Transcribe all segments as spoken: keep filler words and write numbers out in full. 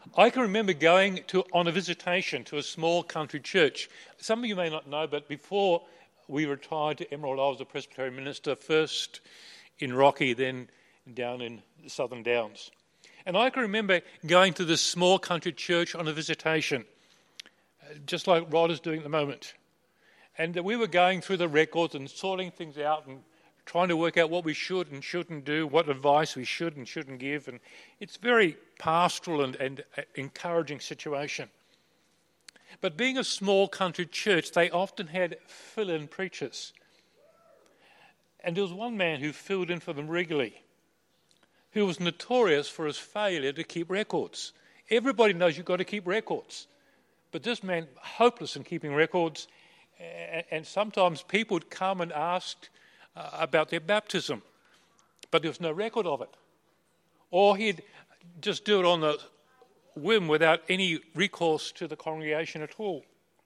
I can remember going to on a visitation to a small country church. Some of you may not know, but before we retired to Emerald, I was a Presbyterian minister, first in Rocky, then down in the Southern Downs. And I can remember going to this small country church on a visitation, just like Rod is doing at the moment. And we were going through the records and sorting things out and trying to work out what we should and shouldn't do, what advice we should and shouldn't give. And it's a very pastoral and, and encouraging situation. But being a small country church, they often had fill-in preachers. And there was one man who filled in for them regularly, who was notorious for his failure to keep records. Everybody knows you've got to keep records. But this man, hopeless in keeping records, and sometimes people would come and ask uh, about their baptism, but there was no record of it. Or he'd just do it on the whim without any recourse to the congregation at all.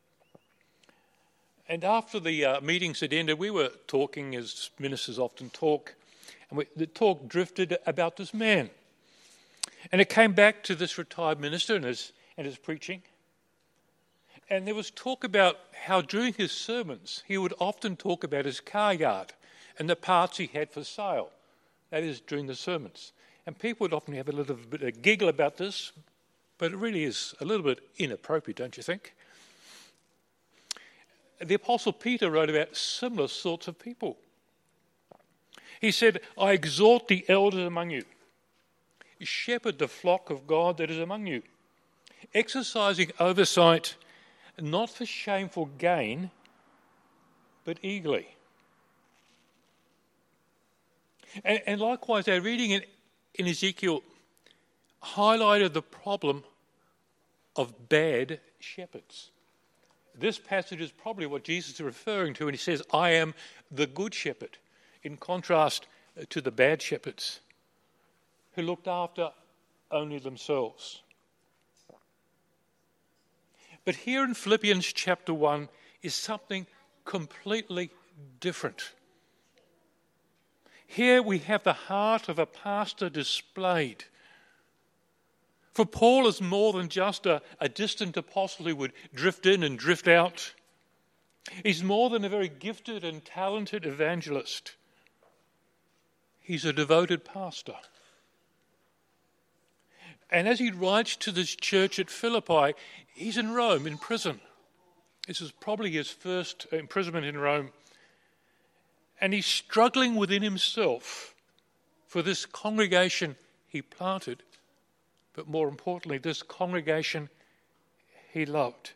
And after the uh, meetings had ended, we were talking, as ministers often talk, and we, the talk drifted about this man. And it came back to this retired minister and his, and his preaching. And there was talk about how during his sermons, he would often talk about his car yard and the parts he had for sale. That is, during the sermons. And people would often have a little bit of giggle about this, but it really is a little bit inappropriate, don't you think? The Apostle Peter wrote about similar sorts of people. He said, I exhort the elders among you, shepherd the flock of God that is among you, exercising oversight, not for shameful gain, but eagerly. And, and likewise, our reading in, in Ezekiel highlighted the problem of bad shepherds. This passage is probably what Jesus is referring to when he says, I am the good shepherd, in contrast to the bad shepherds who looked after only themselves. But here in Philippians chapter one is something completely different. Here we have the heart of a pastor displayed. For Paul is more than just a, a distant apostle who would drift in and drift out. He's more than a very gifted and talented evangelist. He's a devoted pastor. And as he writes to this church at Philippi, he's in Rome, in prison. This is probably his first imprisonment in Rome. And he's struggling within himself for this congregation he planted, but more importantly, this congregation he loved.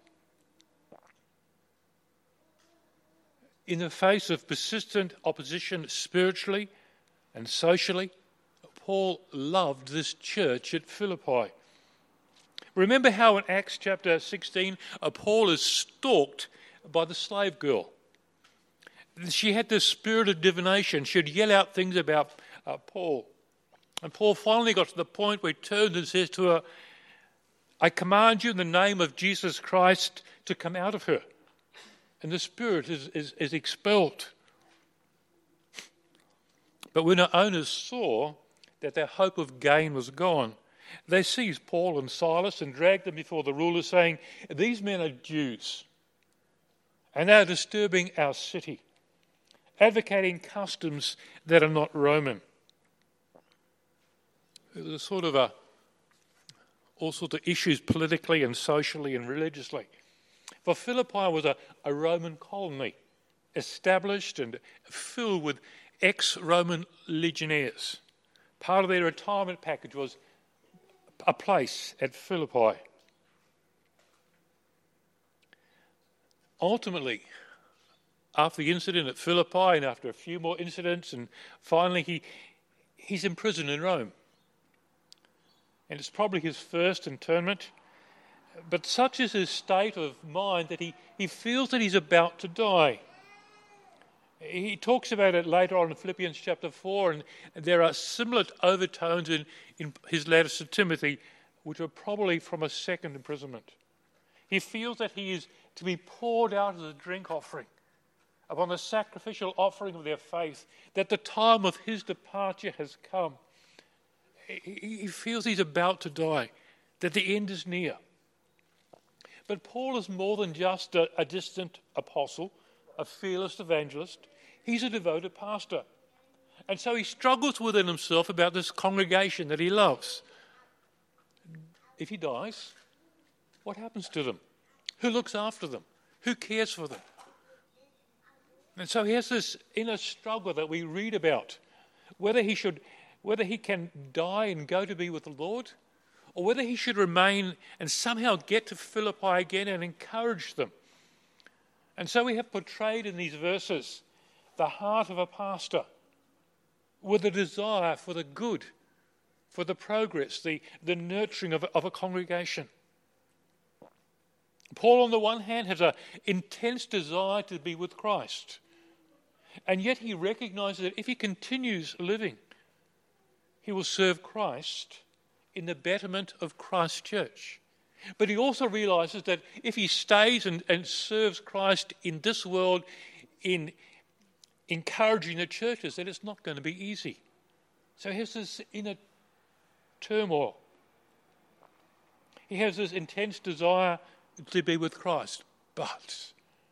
In the face of persistent opposition spiritually and socially, Paul loved this church at Philippi. Remember how in Acts chapter sixteen, uh, Paul is stalked by the slave girl. She had this spirit of divination. She'd yell out things about uh, Paul. And Paul finally got to the point where he turned and says to her, I command you in the name of Jesus Christ to come out of her. And the spirit is, is, is expelled. But when her owners saw that their hope of gain was gone, they seized Paul and Silas and dragged them before the ruler, saying, these men are Jews, and they are disturbing our city, advocating customs that are not Roman. There was a sort of a, all sorts of issues politically and socially and religiously. For Philippi was a, a Roman colony, established and filled with ex-Roman legionnaires. Part of their retirement package was a place at Philippi. Ultimately, after the incident at Philippi and after a few more incidents, and finally he he's imprisoned in Rome. And it's probably his first internment. But such is his state of mind that he, he feels that he's about to die. He talks about it later on in Philippians chapter four, and there are similar overtones in, in his letters to Timothy, which are probably from a second imprisonment. He feels that he is to be poured out as a drink offering upon the sacrificial offering of their faith, that the time of his departure has come. He feels he's about to die. that the end is near. But Paul is more than just a, a distant apostle, a fearless evangelist. He's a devoted pastor. And so he struggles within himself about this congregation that he loves. If he dies, what happens to them? Who looks after them? Who cares for them? And so he has this inner struggle that we read about, whether he should, whether he can die and go to be with the Lord, or whether he should remain and somehow get to Philippi again and encourage them. And so we have portrayed in these verses the heart of a pastor with a desire for the good, for the progress, the, the nurturing of, of a congregation. Paul, on the one hand, has an intense desire to be with Christ. And yet he recognizes that if he continues living, he will serve Christ in the betterment of Christ's church. But he also realizes that if he stays and, and serves Christ in this world, in encouraging the churches, that it's not going to be easy. So he has this inner turmoil. He has this intense desire to be with Christ. But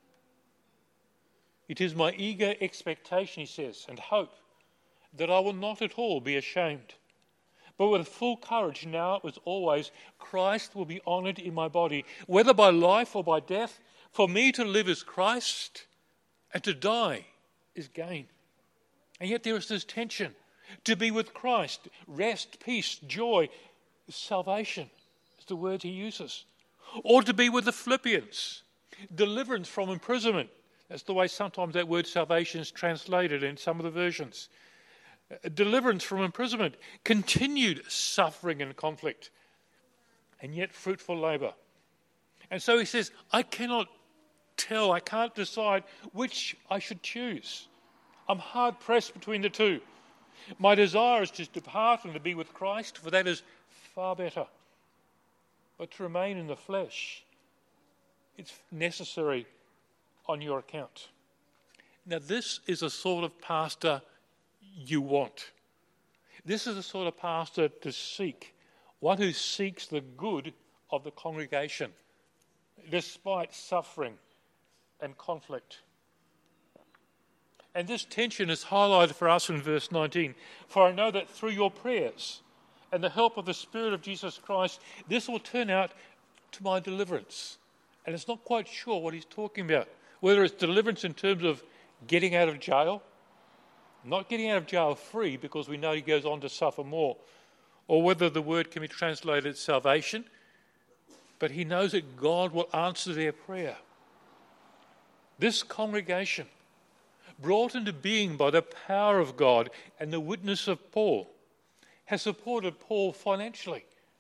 it is my eager expectation, he says, and hope that I will not at all be ashamed. But with full courage now as always, Christ will be honoured in my body, whether by life or by death. For me to live is Christ, and to die is gain. And yet there is this tension. To be with Christ, rest, peace, joy, salvation is the word he uses. Or to be with the Philippians, deliverance from imprisonment. That's the way sometimes that word salvation is translated in some of the versions. Deliverance from imprisonment, continued suffering and conflict, and yet fruitful labour. And so he says, I cannot tell, I can't decide which I should choose. I'm hard pressed between the two. My desire is to depart and to be with Christ, for that is far better. But to remain in the flesh, it's necessary on your account. Now this is a sort of pastor you want. This is a sort of pastor to seek, one who seeks the good of the congregation, despite suffering and conflict. And this tension is highlighted for us in verse nineteen. For I know that through your prayers and the help of the Spirit of Jesus Christ, this will turn out to my deliverance. And it's not quite sure what he's talking about, whether it's deliverance in terms of getting out of jail, not getting out of jail free because we know he goes on to suffer more, or whether the word can be translated salvation, but he knows that God will answer their prayer. This congregation, brought into being by the power of God and the witness of Paul, has supported Paul financially.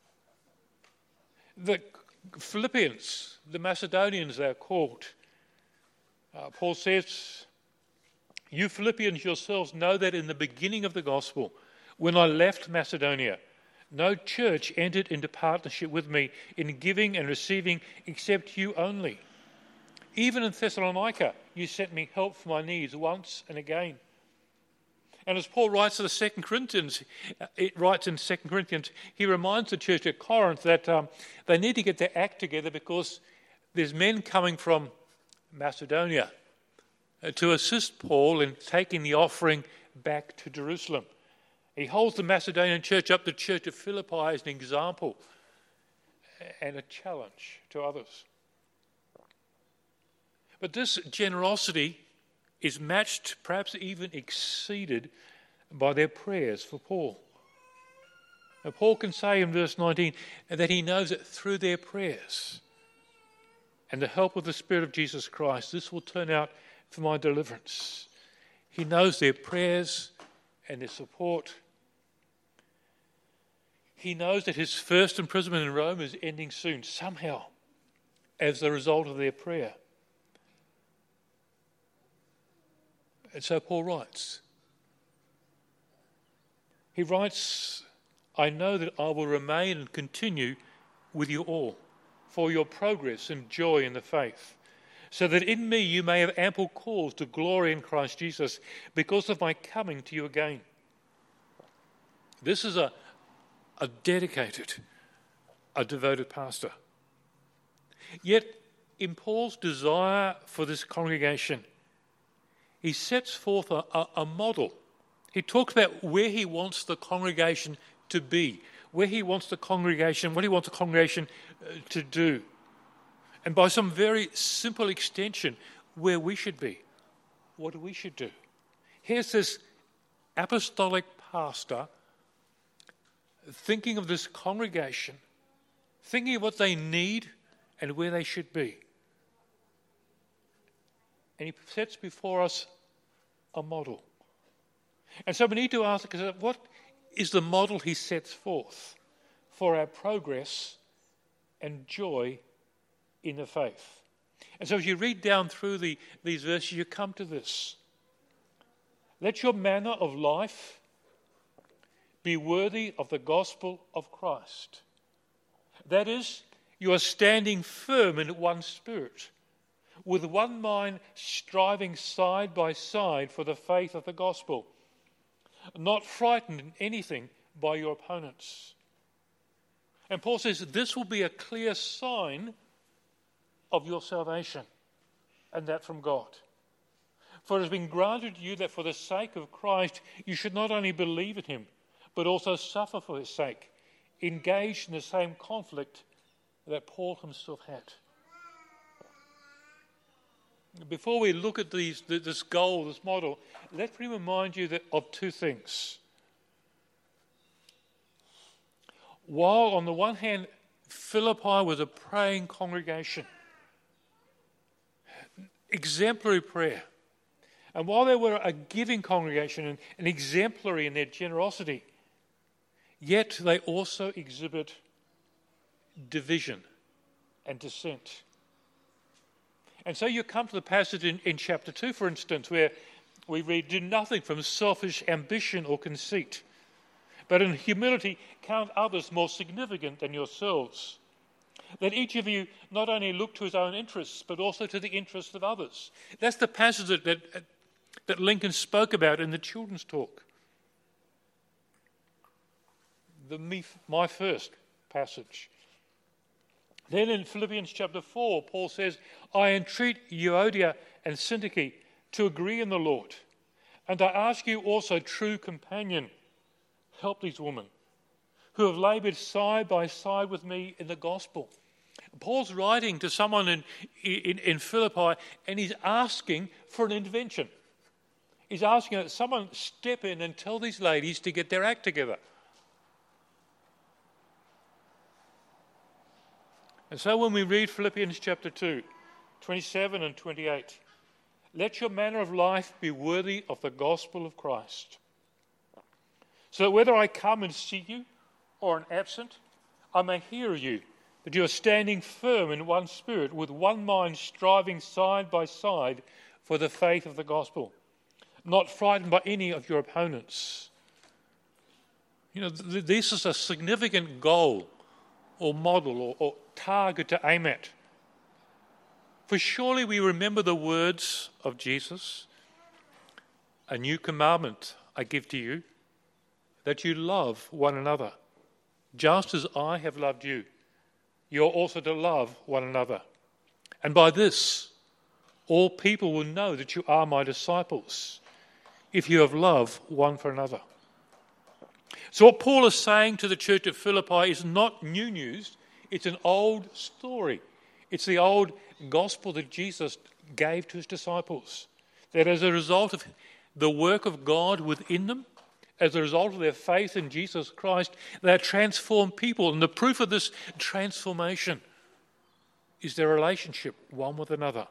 The Philippians, the Macedonians they are called, uh, Paul says, you Philippians yourselves know that in the beginning of the gospel, when I left Macedonia, no church entered into partnership with me in giving and receiving except you only. Even in Thessalonica, you sent me help for my needs once and again. And as Paul writes to the Second Corinthians, it writes in Second Corinthians, he reminds the church at Corinth that um, they need to get their act together because there's men coming from Macedonia uh, to assist Paul in taking the offering back to Jerusalem. He holds the Macedonian church up, the church of Philippi, as an example and a challenge to others. But this generosity is matched, perhaps even exceeded, by their prayers for Paul. Now, Paul can say in verse nineteen that he knows that through their prayers and the help of the Spirit of Jesus Christ, this will turn out for my deliverance. He knows their prayers and their support. He knows that his first imprisonment in Rome is ending soon, somehow, as a result of their prayer. And so Paul writes. He writes, I know that I will remain and continue with you all for your progress and joy in the faith, so that in me you may have ample cause to glory in Christ Jesus because of my coming to you again. This is a, a dedicated, a devoted pastor. Yet, in Paul's desire for this congregation, he sets forth a, a, a model. He talks about where he wants the congregation to be, where he wants the congregation, what he wants the congregation uh, to do. And by some very simple extension, where we should be, what we should do. Here's this apostolic pastor thinking of this congregation, thinking of what they need and where they should be. And he sets before us a model. And so we need to ask, what is the model he sets forth for our progress and joy in the faith? And so as you read down through the, these verses, you come to this. Let your manner of life be worthy of the gospel of Christ. That is, you are standing firm in one spirit, with one mind striving side by side for the faith of the gospel, not frightened in anything by your opponents. And Paul says this will be a clear sign of your salvation, and that from God. For it has been granted to you that for the sake of Christ you should not only believe in him, but also suffer for his sake, engaged in the same conflict that Paul himself had. Before we look at these, this goal, this model, let me remind you that of two things. While on the one hand, Philippi was a praying congregation, exemplary prayer, and while they were a giving congregation and, and exemplary in their generosity, yet they also exhibit division and dissent. And so you come to the passage in, in chapter two, for instance, where we read, do nothing from selfish ambition or conceit, but in humility count others more significant than yourselves. Let each of you not only look to his own interests, but also to the interests of others. That's the passage that, that, that Lincoln spoke about in the children's talk. The me, my first passage. Then in Philippians chapter four, Paul says, I entreat Euodia and Syntyche to agree in the Lord. And I ask you also, true companion, help these women who have laboured side by side with me in the gospel. Paul's writing to someone in, in, in Philippi, and he's asking for an intervention. He's asking that someone step in and tell these ladies to get their act together. And so when we read Philippians chapter two, twenty-seven and twenty-eight, let your manner of life be worthy of the gospel of Christ. So that whether I come and see you or am absent, I may hear of you, that you are standing firm in one spirit, with one mind striving side by side for the faith of the gospel, not frightened by any of your opponents. You know, th- this is a significant goal or model or, or target to aim at. For surely we remember the words of Jesus, a new commandment I give to you, that you love one another, just as I have loved you. You are also to love one another. And by this, all people will know that you are my disciples, if you have love one for another. So what Paul is saying to the church at Philippi is not new news. It's an old story. It's the old gospel that Jesus gave to his disciples. That as a result of the work of God within them, as a result of their faith in Jesus Christ, they are transformed people. And the proof of this transformation is their relationship one with another.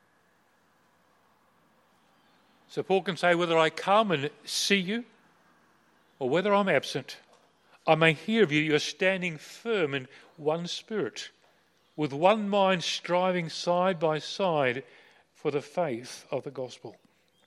So Paul can say, whether I come and see you or whether I'm absent, I may hear of you, you are standing firm in one spirit, with one mind striving side by side for the faith of the gospel.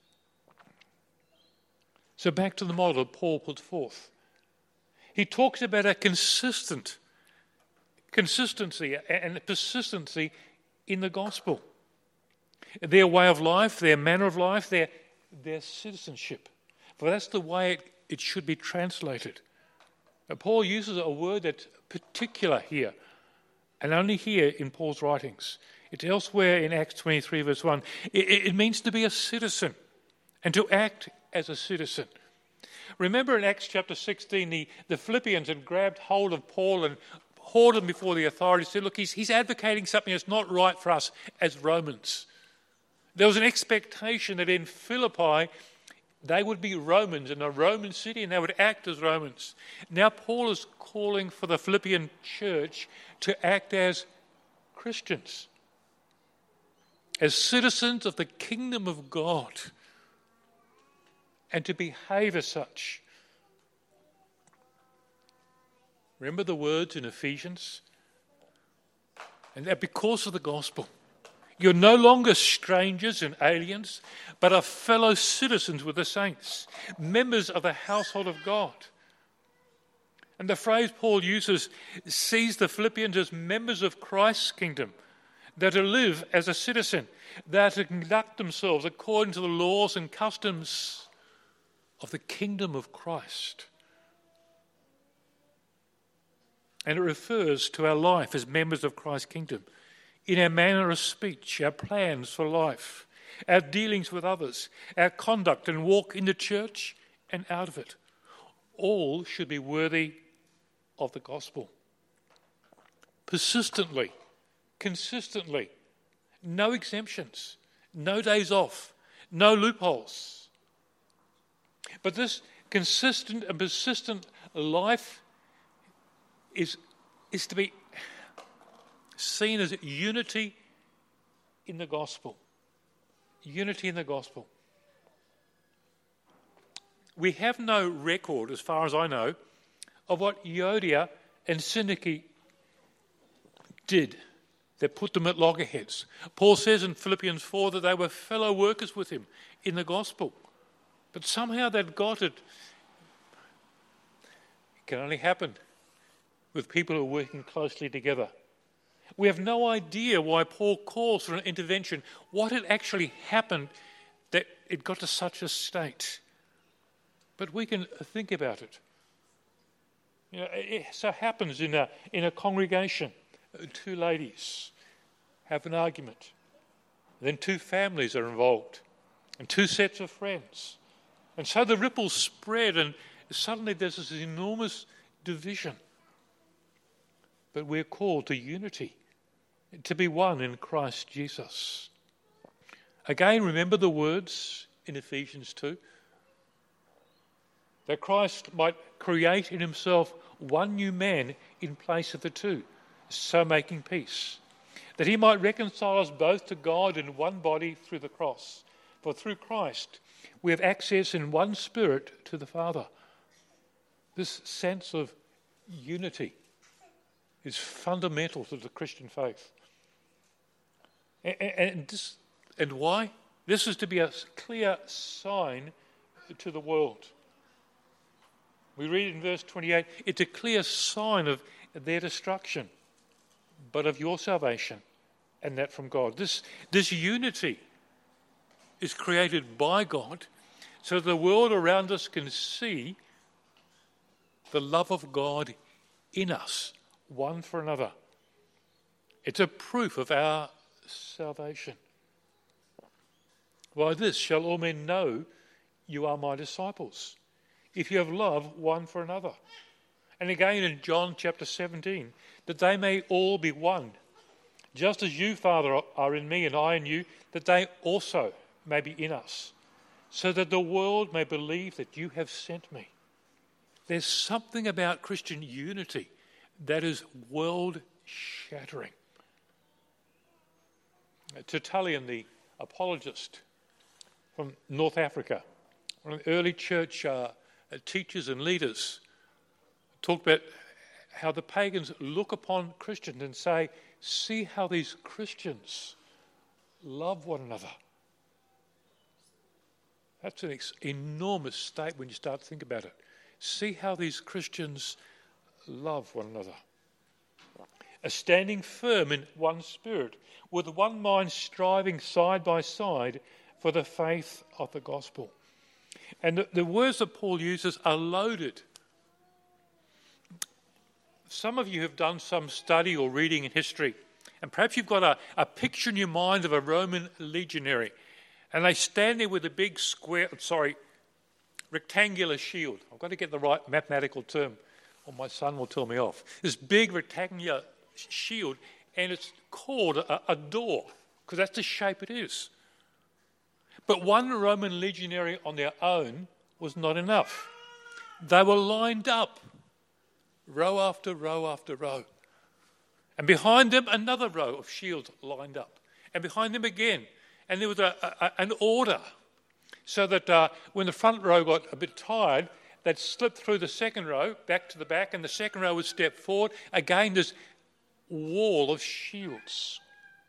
So back to the model Paul puts forth. He talks about a consistent consistency and persistency in the gospel. Their way of life, their manner of life, their, their citizenship. For that's the way it, it should be translated. Now, Paul uses a word that's particular here. and only here in Paul's writings. It's elsewhere in Acts twenty-three, verse one. It, it means to be a citizen and to act as a citizen. Remember in Acts chapter sixteen, the, the Philippians had grabbed hold of Paul and hauled him before the authorities, said, look, he's, he's advocating something that's not right for us as Romans. There was an expectation that in Philippi, they would be Romans in a Roman city and they would act as Romans. Now Paul is calling for the Philippian church to act as Christians, as citizens of the kingdom of God, and to behave as such. Remember the words in Ephesians? And that because of the gospel, you're no longer strangers and aliens, but are fellow citizens with the saints, members of the household of God. And the phrase Paul uses sees the Philippians as members of Christ's kingdom. They're to live as a citizen. They're to conduct themselves according to the laws and customs of the kingdom of Christ. And it refers to our life as members of Christ's kingdom, in our manner of speech, our plans for life, our dealings with others, our conduct and walk in the church and out of it. All should be worthy of the gospel. Persistently, consistently, no exemptions, no days off, no loopholes. But this consistent and persistent life is, is to be seen as unity in the gospel. Unity in the gospel. We have no record, as far as I know, of what Euodia and Syntyche did that put them at loggerheads. Paul says in Philippians four that they were fellow workers with him in the gospel. But somehow they'd got it. It can only happen with people who are working closely together. We have no idea why Paul calls for an intervention, what had actually happened that it got to such a state. But we can think about it. You know, it so happens in a, in a congregation, two ladies have an argument. Then two families are involved and two sets of friends. And so the ripples spread and suddenly there's this enormous division. But we're called to unity, to be one in Christ Jesus. Again, remember the words in Ephesians two? That Christ might create in himself one new man in place of the two, so making peace. That he might reconcile us both to God in one body through the cross. For through Christ we have access in one spirit to the Father. This sense of unity is fundamental to the Christian faith. And, and, this, and why? This is to be a clear sign to the world. We read in verse twenty-eight, it's a clear sign of their destruction, but of your salvation, and that from God. This, this unity is created by God so that the world around us can see the love of God in us, one for another. It's a proof of our salvation. By this shall all men know you are my disciples, if you have love one for another. And again in John chapter seventeen, that they may all be one, just as you, Father, are in me and I in you, that they also may be in us, so that the world may believe that you have sent me. There's something about Christian unity that is world-shattering. Tertullian, the apologist from North Africa, one of the early church uh, teachers and leaders, talked about how the pagans look upon Christians and say, see how these Christians love one another. That's an ex- enormous state when you start to think about it. See how these Christians love one another. A standing firm in one spirit, with one mind striving side by side for the faith of the gospel. And the, the words that Paul uses are loaded. some of you have done some study or reading in history, and perhaps you've got a, a picture in your mind of a Roman legionary, and they stand there with a big square, sorry, rectangular shield. I've got to get the right mathematical term, or my son will tell me off. This big rectangular shield, and it's called a, a door, because that's the shape it is. But one Roman legionary on their own was not enough. They were lined up, row after row after row. And behind them, another row of shields lined up. And behind them again. And there was a, a, an order, so that uh, when the front row got a bit tired, they'd slip through the second row, back to the back, and the second row would step forward. Again, this wall of shields.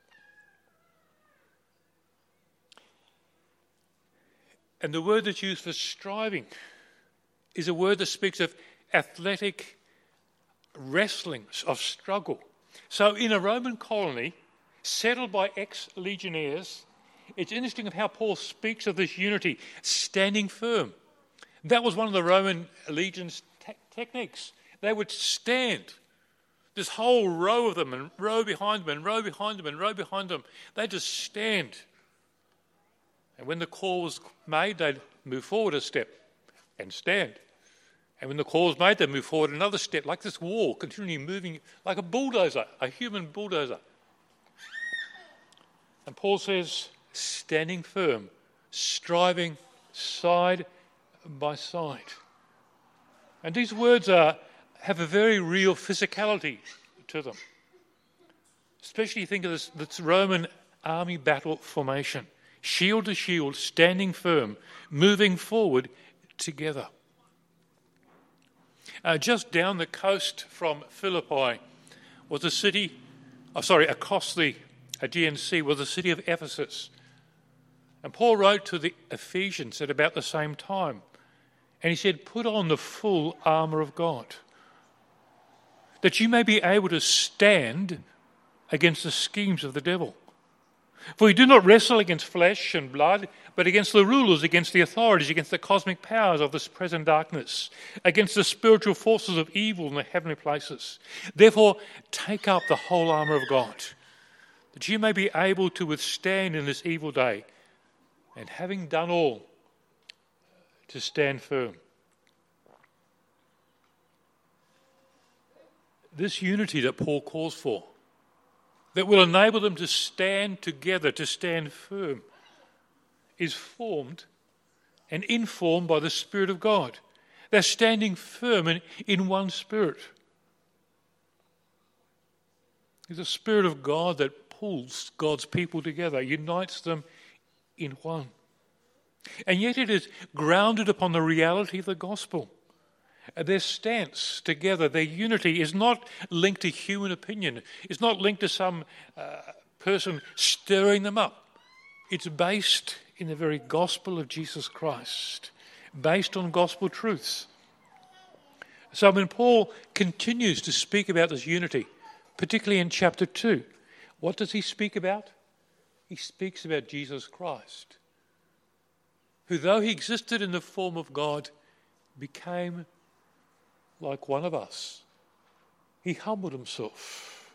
And the word that's used for striving is a word that speaks of athletic wrestlings, of struggle. So in a Roman colony, settled by ex-legionnaires, it's interesting of how Paul speaks of this unity, standing firm. That was one of the Roman legion's te- techniques. They would stand, this whole row of them, and row behind them, and row behind them, and row behind them. They just stand. And when the call was made, they'd move forward a step and stand. And when the call was made, they'd move forward another step, like this wall, continually moving like a bulldozer, a human bulldozer. And Paul says, standing firm, striving side by side. And these words are, have a very real physicality to them. Especially think of this, this Roman army battle formation. Shield to shield, standing firm, moving forward together. Uh, just down the coast from Philippi was a city, oh, sorry, across the Aegean Sea was the city of Ephesus. And Paul wrote to the Ephesians at about the same time. And he said, put on the full armour of God, that you may be able to stand against the schemes of the devil. For we do not wrestle against flesh and blood, but against the rulers, against the authorities, against the cosmic powers of this present darkness, against the spiritual forces of evil in the heavenly places. Therefore, take up the whole armour of God, that you may be able to withstand in this evil day, and having done all, to stand firm. This unity that Paul calls for, that will enable them to stand together, to stand firm, is formed and informed by the Spirit of God. They're standing firm in, in one Spirit. It's the Spirit of God that pulls God's people together, unites them in one. And yet it is grounded upon the reality of the gospel. Their stance together, their unity, is not linked to human opinion. It's not linked to some uh, person stirring them up. It's based in the very gospel of Jesus Christ, based on gospel truths. So when Paul continues to speak about this unity, particularly in chapter two, what does he speak about? He speaks about Jesus Christ, who, though he existed in the form of God, became like one of us. He humbled himself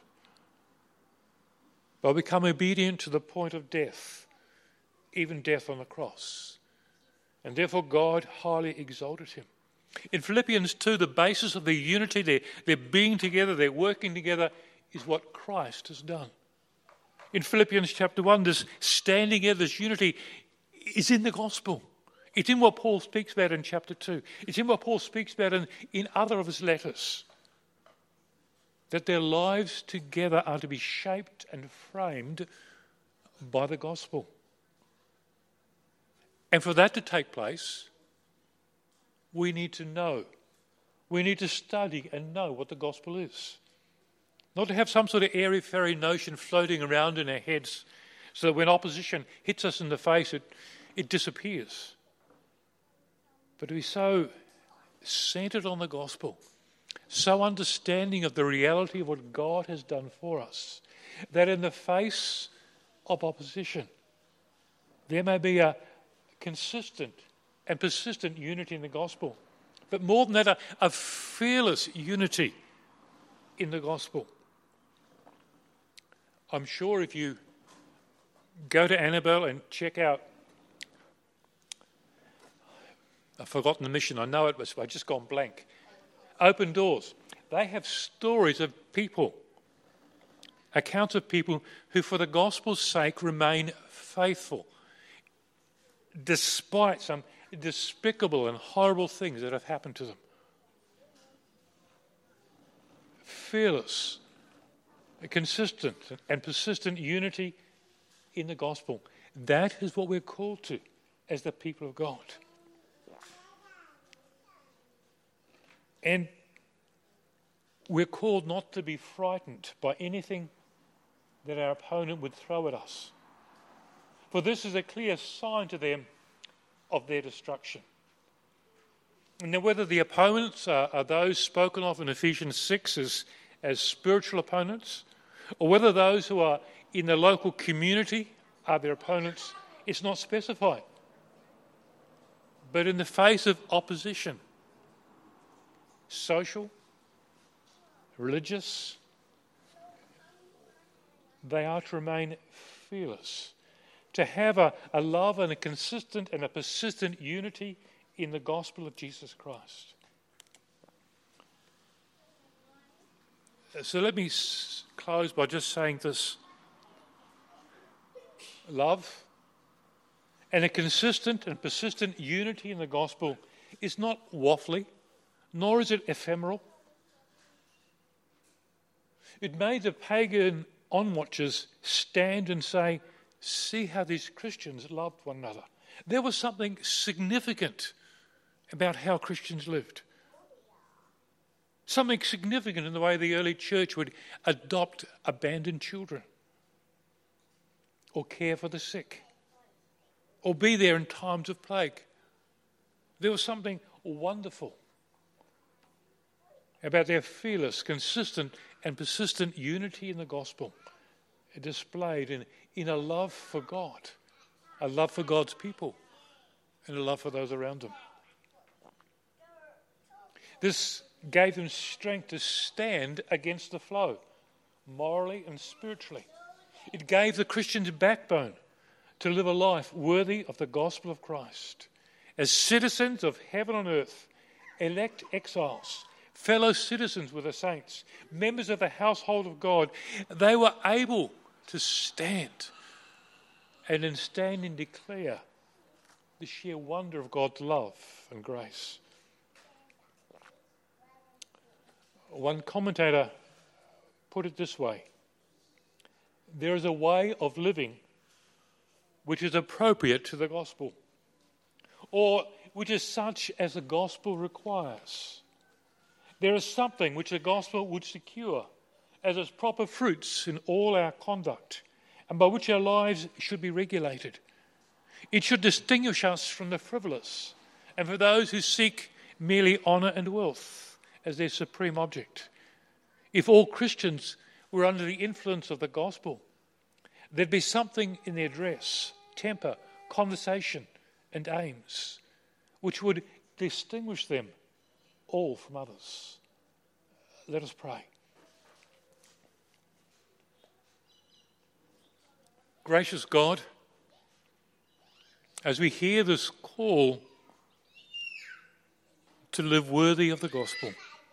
by becoming obedient to the point of death, even death on the cross. And therefore God highly exalted him. In Philippians two, the basis of their unity, their, their being together, their working together, is what Christ has done. In Philippians chapter one, this standing together, this unity, is in the gospel. It's in what Paul speaks about in chapter two. It's in what Paul speaks about in, in other of his letters. That their lives together are to be shaped and framed by the gospel. And for that to take place, we need to know. We need to study and know what the gospel is. Not to have some sort of airy-fairy notion floating around in our heads so that when opposition hits us in the face, it, it disappears. But to be so centered on the gospel, so understanding of the reality of what God has done for us, that in the face of opposition, there may be a consistent and persistent unity in the gospel. But more than that, a, a fearless unity in the gospel. I'm sure if you go to Annabelle and check out, I've forgotten the mission, I know it was, I've just gone blank. Open Doors. They have stories of people, accounts of people who for the gospel's sake remain faithful, despite some despicable and horrible things that have happened to them. Fearless, consistent and persistent unity in the gospel. That is what we're called to as the people of God. And we're called not to be frightened by anything that our opponent would throw at us. For this is a clear sign to them of their destruction. And now whether the opponents are, are those spoken of in Ephesians six as, as spiritual opponents, or whether those who are in the local community are their opponents, it's not specified. But in the face of opposition, social, religious, they are to remain fearless, to have a, a love and a consistent and a persistent unity in the gospel of Jesus Christ. So let me s- close by just saying this. Love and a consistent and persistent unity in the gospel is not waffly, nor is it ephemeral. It made the pagan onwatchers stand and say, see how these Christians loved one another. There was something significant about how Christians lived. Something significant in the way the early church would adopt abandoned children, or care for the sick, or be there in times of plague. There was something wonderful about their fearless, consistent and persistent unity in the gospel, displayed in, in a love for God, a love for God's people, and a love for those around them. This gave them strength to stand against the flow, morally and spiritually. It gave the Christians backbone to live a life worthy of the gospel of Christ. As citizens of heaven and earth, elect exiles, fellow citizens with the saints, members of the household of God, they were able to stand and in standing declare the sheer wonder of God's love and grace. One commentator put it this way: there is a way of living which is appropriate to the gospel, or which is such as the gospel requires. There is something which the gospel would secure as its proper fruits in all our conduct, and by which our lives should be regulated. It should distinguish us from the frivolous and from those who seek merely honour and wealth as their supreme object. If all Christians were under the influence of the gospel, there'd be something in their dress, temper, conversation, and aims which would distinguish them all from others. Let us pray. Gracious God, as we hear this call to live worthy of the gospel,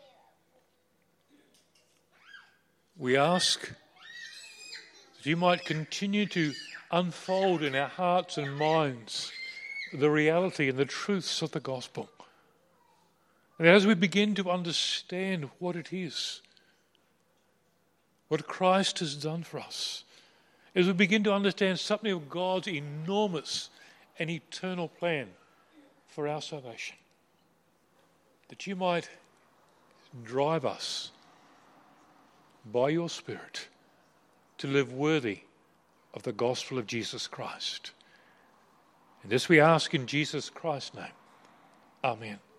we ask that you might continue to unfold in our hearts and minds the reality and the truths of the gospel. And as we begin to understand what it is, what Christ has done for us, as we begin to understand something of God's enormous and eternal plan for our salvation, that you might drive us by your Spirit to live worthy of the gospel of Jesus Christ. And this we ask in Jesus Christ's name. Amen.